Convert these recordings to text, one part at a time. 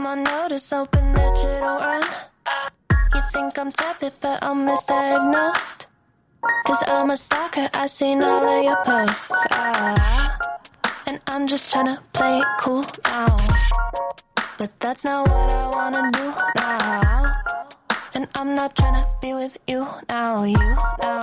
my notice, hoping that you don't run. You think I'm tepid, but I'm misdiagnosed. 'Cause I'm a stalker, I've seen all of your posts. And I'm just tryna play it cool now. But that's not what I wanna do now. And I'm not tryna be with you now, you now.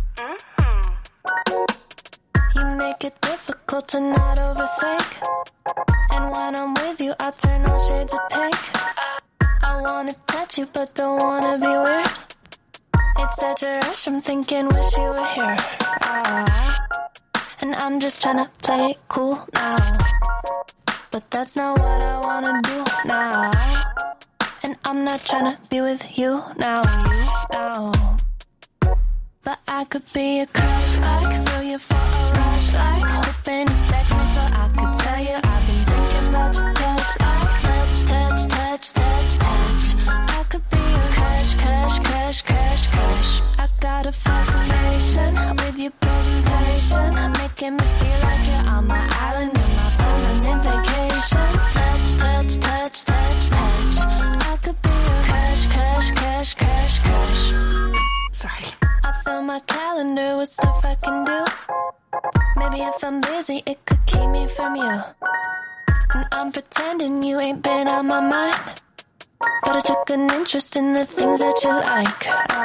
You make it difficult to not overthink. And when I'm with you, I turn all shades of pink. I wanna touch you, but don't wanna be weird. It's such a rush, I'm thinking, wish you were here. And I'm just tryna play it cool now. But that's not what I wanna do now. And I'm not tryna be with you now, you now. But I could be a crush, like, feel you for a rush, like, hoping you text me so I could tell you I've been thinking about your touch, like, touch, touch, touch, touch, touch. I could be a crush, crush, crush, crush, crush. I got a fascination with your presentation, making me feel like you're on my island with my permanent vacation. Touch, touch, touch, touch, touch. I could be a crush, crush, crush, crush, crush. Sorry. I fill my calendar with stuff I can do. Maybe if I'm busy, it could keep me from you. And I'm pretending you ain't been on my mind. But I took an interest in the things that you like.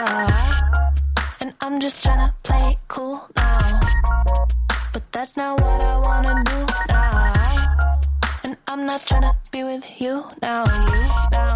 And I'm just tryna play it cool now. But that's not what I wanna do now. And I'm not tryna be with you now, you now.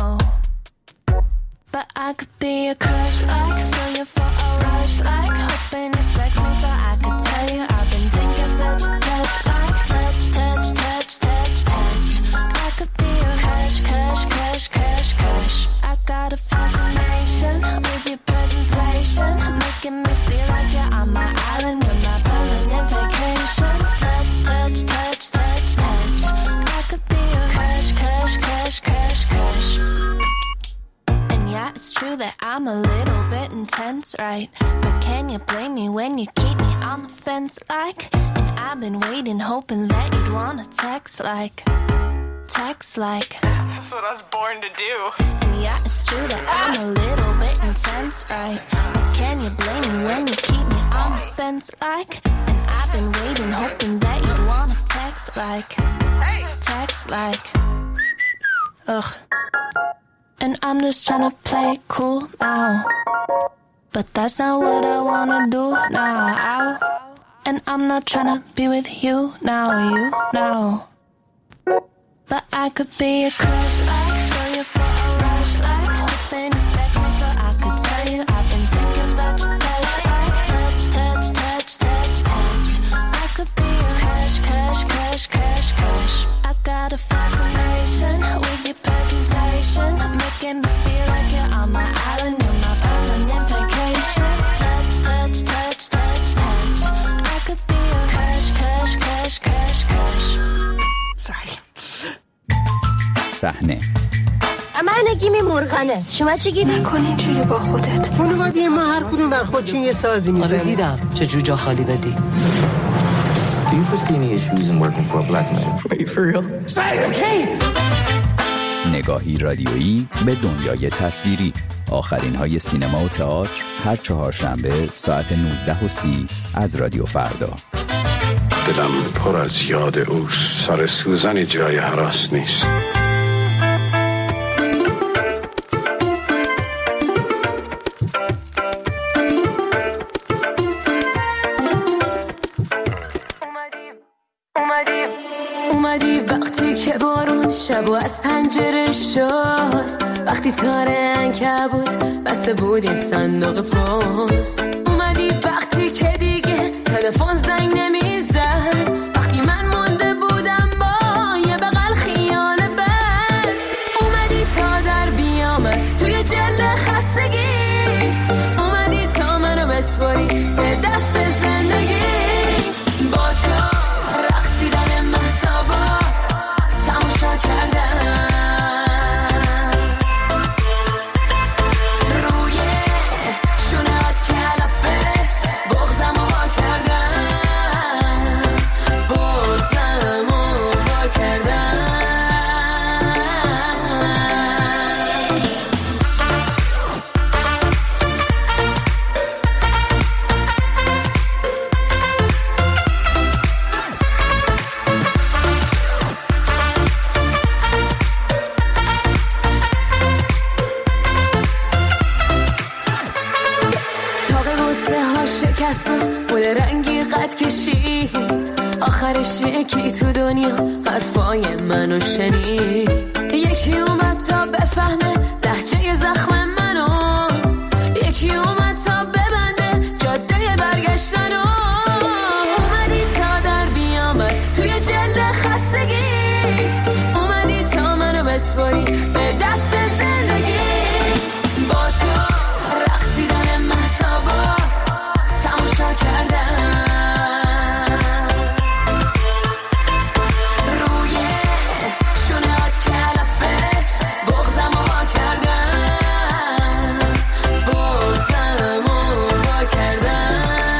But I could be a crush, like, feel you for a rush, like, hoping you text me so I could tell you I've been thinking about your touch, like, touch, touch, touch, touch, touch. I could be a crush, crush, crush, crush, crush. I got a fascination with your presentation, making me feel like you're on my island with my permanent vacation. Touch, touch, touch, touch, touch. I could be a crush, crush, crush, crush, crush. Yeah, it's true that I'm a little bit intense, right? But can you blame me when you keep me on the fence, like? And I've been waiting, hoping that you'd wanna text, like. Text, like. That's what I was born to do. And yeah, it's true that I'm a little bit intense, right? But can you blame me when you keep me on the fence, like? And I've been waiting, hoping that you'd wanna text, like. Text, like. Ugh. And I'm just tryna play it cool now. But that's not what I wanna do now. And I'm not tryna be with you now, you now. But I could be a crush, like, feel you for a rush, like, hoping you text me so I could tell you I've been thinking about your touch, like, touch, touch, touch, touch, touch. I could be a crush, crush, crush, crush, crush. I got a fascination with your presentation, making me feel like you're on my island with my permanent vacation. Touch, touch, touch, touch, touch. I could be a crush, crush, crush, crush, crush. Sorry. صحنه من نگیم مرغانه. شما چی گیری؟ نکنی اینجوری با خودت. خانواده ما هر کدوم بر خودشون یه سازی میزنن. آره دیدم چه جوجا خالی دادی. Do you foresee any issues in working for a black man? Wait, for real? نگاهی رادیویی به دنیای تصویری. آخرین های سینما و تئاتر هر چهارشنبه ساعت 19:30 از رادیو فردا. دلم پر از یاد اوست. سر سوزنی جای هراس نیست. اومدی وقتی که بارون شب و از پنجره شست، وقتی تاره عنکبوت بسته بود این صندوق پست. اومدی وقتی که دیگه تلفن زنگ نمیزد، وقتی من مونده بودم با یه بغل خیال بد. اومدی تا در بیام از توی جلد خستگی، اومدی تا منو بسپاری به دست زندگی. با تو رقصیدن مهتابا تماشا کردم، روی شونات کلفه بغزم رو وا کردم. باقی غصه ها شکست و مول رنگی قد کشید، آخرش یکی تو دنیا حرفای منو شنید. یکی اومد تا بفهمه لهجه زخم منو، یکی اومد تا ببنده جاده برگشتنو. اومدی تا در بیام از توی جلد خستگی، اومدی تا منو بسپاری به دست زندگی. با تو رقصیدن مهتابا تماشا کردم، روی شونهات کلفه بغزم رو وا کردم، بغزم رو وا کردم.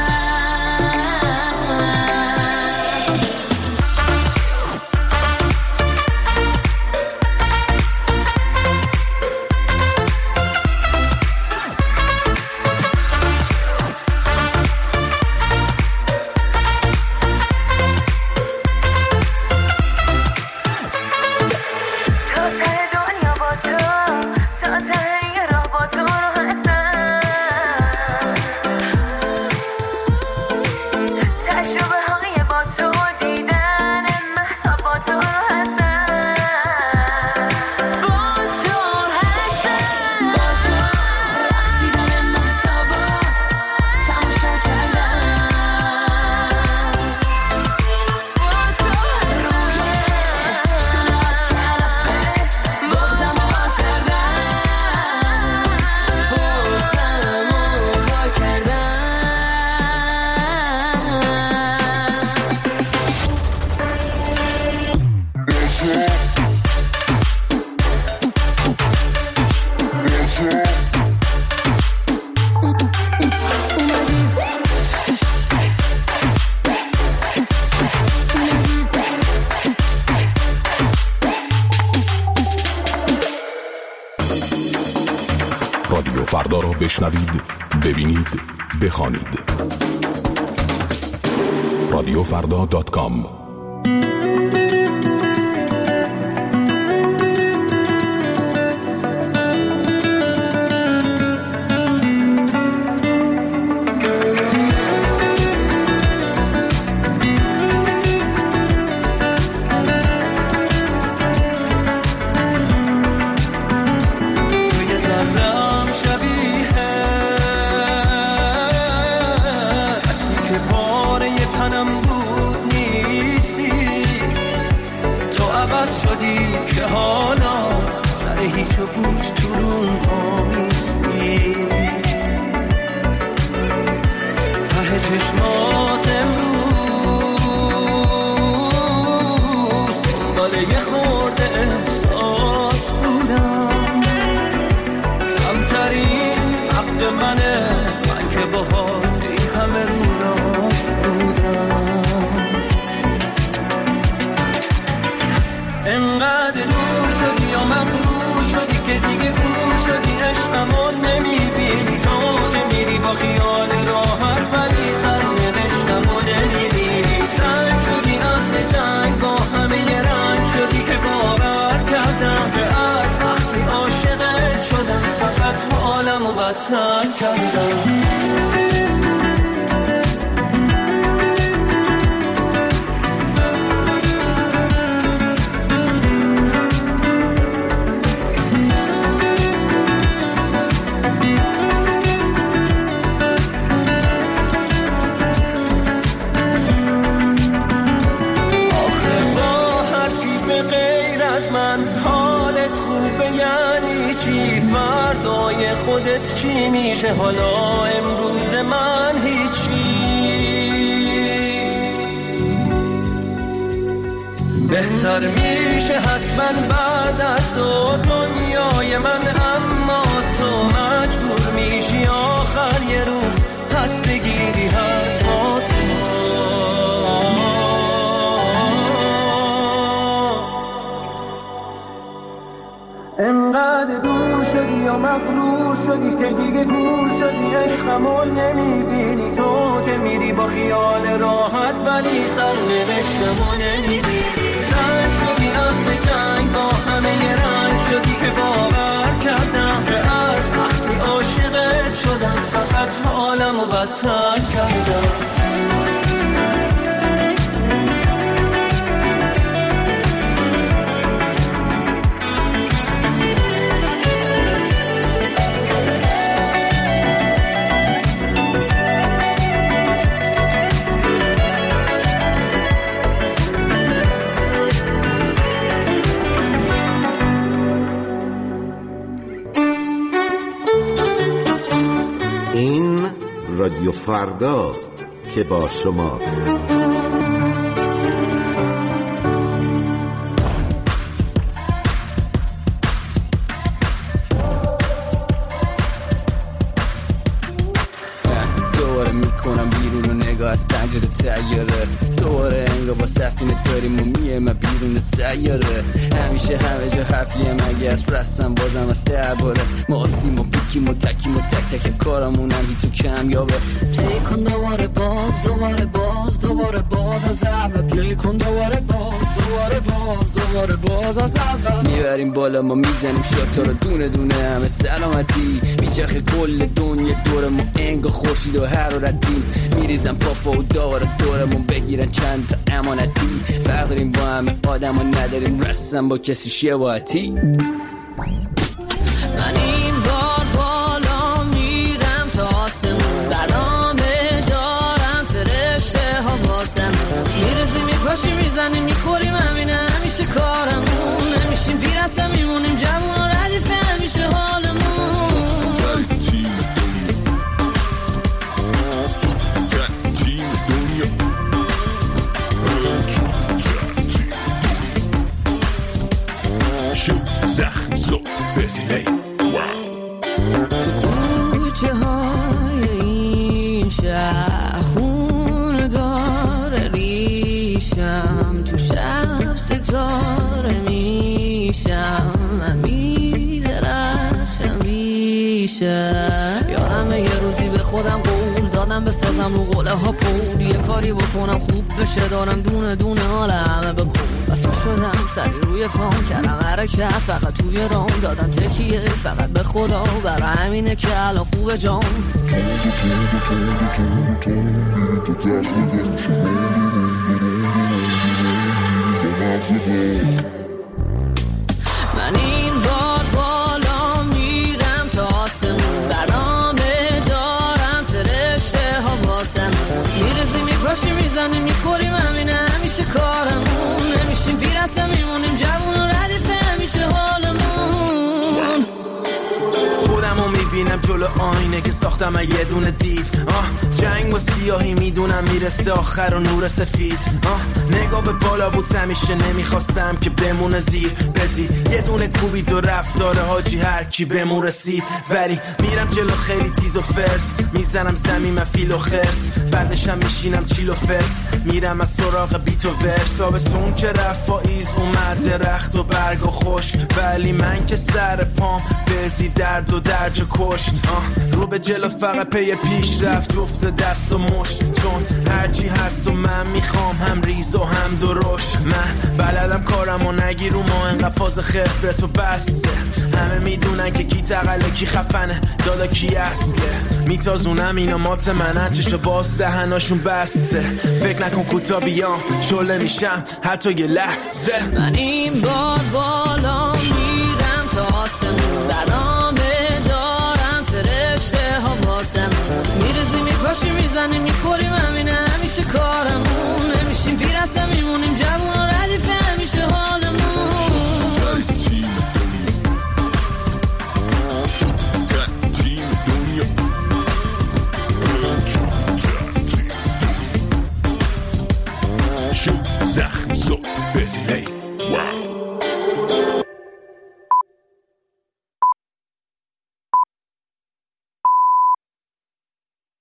تا ته دنیا با تو، تا ته راه با تو رو هستم، تجربه های با تو، دیدن مهتاب با تو رو هستم، با تو هستم. با تو رقصیدن مهتابا تماشا کردم، با تو روی شونهات کلفه بغزم رو وا کردم، بغزم رو وا کردم. رادیو فردا را بشنوید، ببینید، بخوانید. radiofrda.com. توی ذره‌ام شبیه کسی که پاره تنم بود نیستی، تو عوض شدی که حالا سر هیچ و گوش تو روم آمیستی. ته چشمات امروز دنبال یه خورده احساس بودم، کمترین حق منه، من که باهات این همه رو راست بودم. انقدر دور شدی یا مغرور شدی که دیگه کور شدی، عشقمو نمیبینی، تو که میری با خیال راحت ولی سرنوشتمو نمیبینی. سنگ شدی اهل جنگ، با همه یه رنگ شدی که باور کردم که از وقتی عاشقت شدم فقط حالمو بدتر کردم. آخه با هر کی به غیر از من حالت خوبه یعنی چی؟ فردای خودت چی میشه؟ حالا امروز من هیچی. بهتر میشه حتما بعد از تو دنیای من، اما تو مجبور میشی آخر یه روز پس بگیری حرفاتو. انقدر دور شدی یا مغرور شدی که دیگه کور شدی، عشقمو نمیبینی، تو که میری با خیال راحت ولی سرنوشتمو نمیبینی. سنگ شدی اهل جنگ، با همه یه رنگ شدی که باور کردم که از وقتی عاشقت شدم فقط حالمو راحت‌تر کردم. رادیو فرداست که با شماست. دوباره میکنم بیرون و نگاه از پنجره تیاره، دوباره انگار با سفینه داریم و میه بیرون سیاره. همیشه همه جا حرفیه مگه از رستم بازم از درباره ما آسیم و بکیم و تکیم و تک تک کارمونم هی تو کم یابه. پلی کن دوباره باز دوباره باز دوباره باز از اول، پلی کن دوباره باز دوباره باز دوباره باز از اول. میبریم بالا ما میزنیم شاتا رو دونه دونه همه سلامتی، میچرخه کل دنیا دور ما انگار خورشید و حرارتی. میریزم پافا و دورمون بگیرن چند تا امانتی، فرق داریم با همه آدم و نداریم رسم با کسی شباهتی. من این بار بالا میرم تا آسمون، برنامه دارم فرشته ها واسم، میرزیم میپاشیم میزنیم میخوریم همینه همیشه کارمون، نمیشیم پیرسته میمونیم جوون و ردیفه همیشه حالمون. تو کوچه های این شهر خون داره ریشم، تو شب ستاره میشم، من میدرخشم ریشم. یادمه یه روزی به خودم قول دادم بسازم رو قله ها پول، یه کاری بکنم خوب بشه دارم دونه دونه حال همه بکن. بس شدم سری روی پام کردم حرکت فقط توی رام، دادم تکیه فقط به خدا، برای همینه که الان خوبه جام. من این بار بالا میرم تا آسمون، برنامه دارم فرشته ها واسم، میرزیم میپاشیم میزنیم میخوریم همینه همیشه کارمون، نمیشیم پیرسته میمونیم جوون و ردیفه همیشه حالمون. خودمو میبینم جلو آینه که ساختم یه دونه دیو، جنگ با سیاهی میدونم میرسه آخر و نور سفید، نگاه به بالا بود همیشه نمیخواستم که بمونه زیر بزی، یه دونه کوبید و رفت داره حاجی هر کی بمون رسید، ولی میرم جلو خیلی تیز و فرس، میزنم زمین من فیل و خرس، بعدشم میشینم چیل و فرس، میرم از سراغ بیت و ورس. تابستون که رفت پاییز اومد درخت و برگ و خوش، ولی من که سر پام بزی درد و درج کشت، رو به جلو فقط پی پیش رفت جفت دست و مشت، چون هرچی هست و من میخوام هم ریز و هم درشت. من بلدم کارم و نگیر رو ما انقدر فاز خبرت و بسته، همه میدونن که کی تقله کی خفنه دادا کی اصله، میتازونم اینا مات منن چشو باز دهناشون بسته، فکر نکن کوتا بیام شله میشم حتی یه لحظه. من این بار بالا میرم تا آسمون، برنامه دارم فرشته ها واسم، میرزیم میپاشیم میزنیم میخوریم